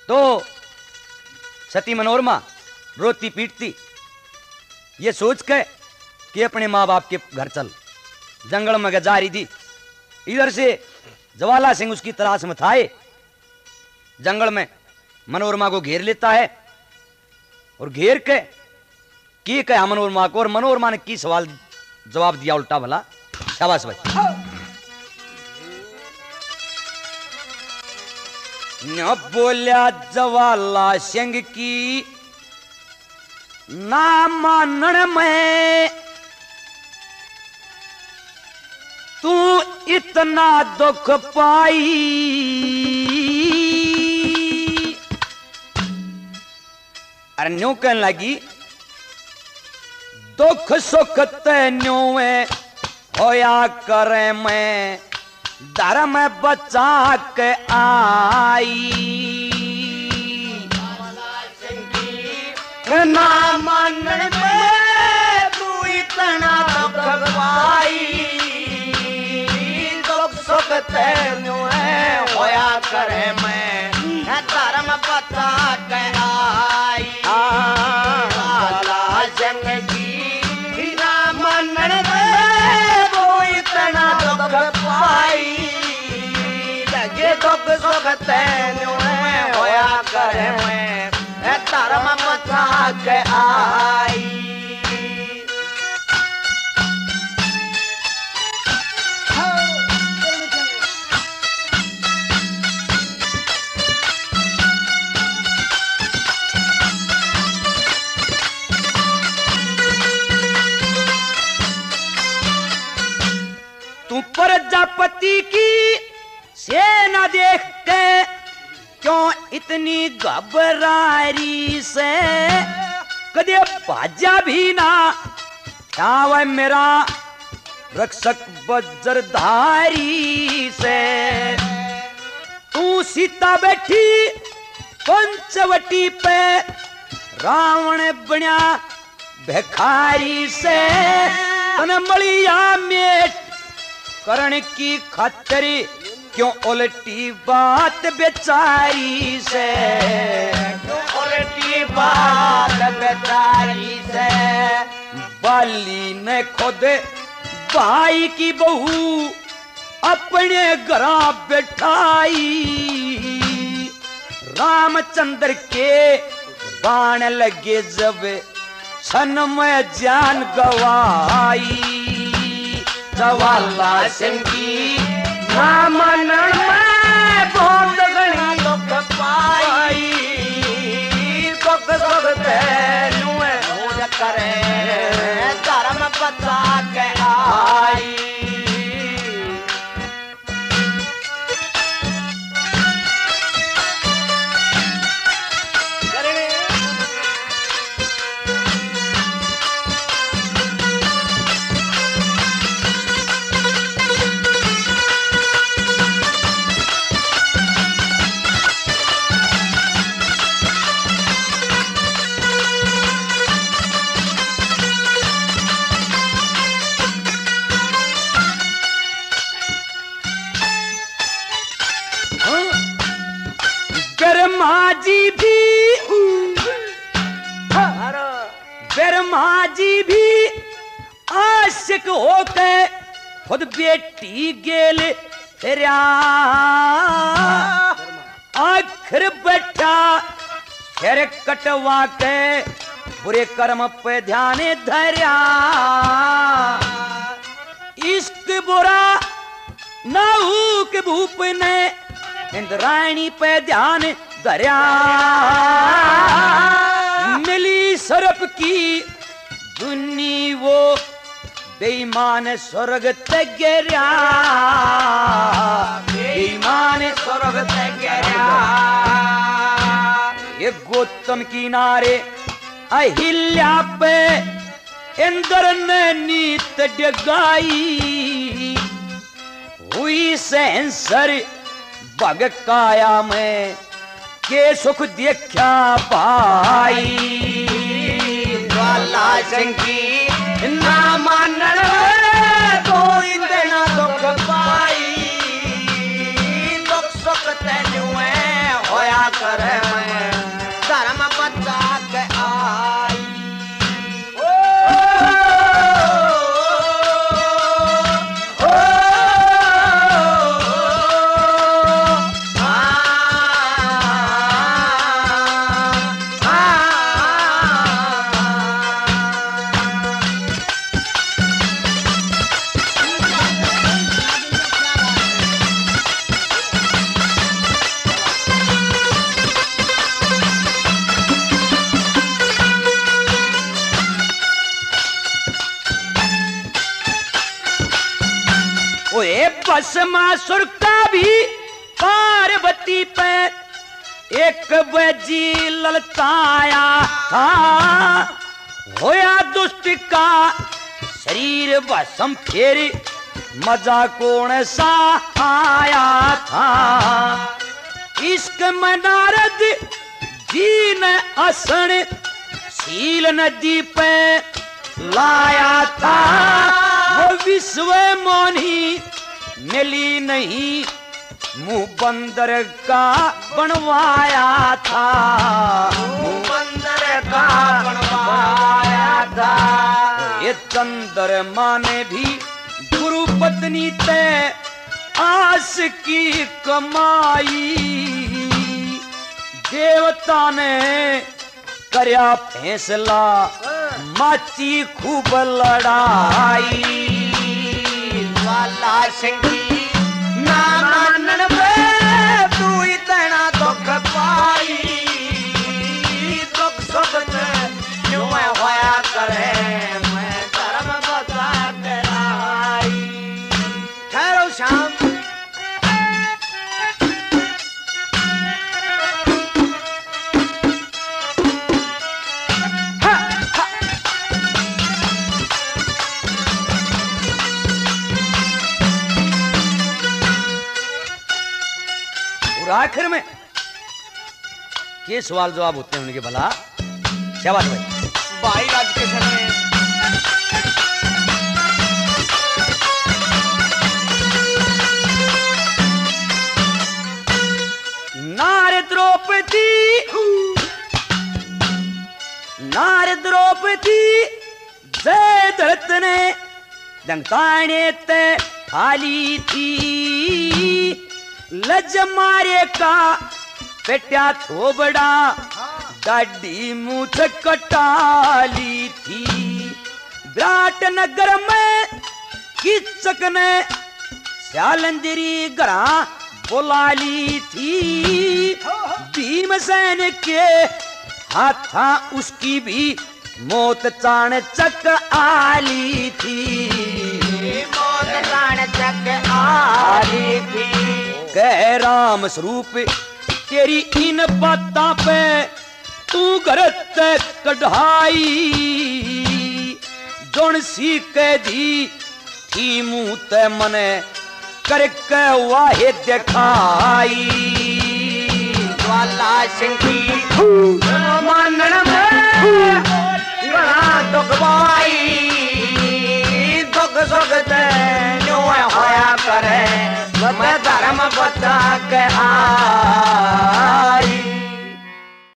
तो सती मनोरमा रोती पीटती ये सोच के कि अपने माँ बाप के घर चल, जंगल में जा रही थी। इधर से ज्वाला सिंह उसकी तलाश में था। जंगल में मनोरमा को घेर लेता है और घेर के की कहा मनोरमा को, और मनोरमा ने की सवाल जवाब दिया उल्टा भला। शाबाश भाई। न बोलिया ज्वाला सिंह की ना मानण में तू इतना दुख पाई। अरे न्यू कहने लगी दुख सुख तेन्यू होया करे मैं धर्म बचा के आई। ना मानण में तू इतना दुख पाई। दुख सुख तेनू होया करे मैं धर्म बचा के आई। ज्वाला सिंह की ना मानण में तू इतना दुख पाई। लगे दुख सुख तेनू होया करे मैं धर्म बचा के आई। तू प्रजापति की सेना देख के क्यों इतनी घबरारी से, कदे भाजा भी ना क्या मेरा रक्षक वज्रधारी से। तू सीता बैठी पंचवटी पे रावण बन्या भिखारी से। तन मलिया मेट करण की खातरी क्यों उल्टी बात बेचारी से। क्यों उल्टी बात बेचारी से। बाली ने खुद भाई की बहू अपने घर बैठाई। रामचंद्र के बाण लगे जब क्षण में जान गवाई। ज्वाला सिंह की ना मानण में बहुत घणी दुख पाई। दुख सुख तेनू होया करे धर्म बचा के आई। ब्रह्मा जी भी आशिक होके खुद बेटी गेल तेरा आखिर बैठा फिर कटवा के बुरे कर्म पे ध्यान धरिया। इश्क बुरा नाहू के भूप ने इंद्रायणी पे ध्यान धरिया। मिली सरप की दुनी वो बेईमान स्वर्ग तगेरा। बेईमान स्वर्ग तगेरा। ये गौतम किनारे अहिल्या पे इंद्र ने नीत डगाई। हुई सेंसर भग काया में के सुख देखा भाई। ज्वाला सिंह की ना मानण तो इतना दुख पाई। दुख सुख तेनू होया करे मैं भस्मासुर का भी पार्वती पे एक बजी ललचाया था, होया दुष्ट का शरीर भस्म फिर मजा कौन सा आया था। इश्क में नारद जी ने आसन सील नदी पे लाया था, वो विश्व मोनी मिली नहीं मुंह बंदर का बनवाया था, मुंह बंदर का बनवाया था। ये चंद्रमा ने भी गुरु पत्नी ते आस की कमाई, देवता ने करया फैसला माची खूब लड़ाई। ज्वाला सिंही ना मानन में तू इतना दुख पाई, दुख सुख क्यों होया करे मैं धर्म बता कराई। ठहरो शाम आखिर में के सवाल जवाब होते हैं उनके भला। शाबाश भाई। भाई राज के समय नार द्रौपदी जयद्रथ ने दंताने ते थाली थी, लज मारे का पेट्या थोबड़ा गाड़ी मूछ कटाली थी। विराट नगर में किचक ने श्यालंजरी गरा बुलाली थी, भीमसेन के हाथा उसकी भी मौत चाणचक आली थी, मौत चाणचक आली थी। कह राम स्वरूप तेरी इन बातों पे तू गरत कढ़ाई, जोन सी कह दी थी मुंह ते मने करके वाहे दिखाई। ज्वाला सिंही मानन में बड़ा दुख पाई, दुख सुख क्यों होया करे मैं धर्म बता के आई।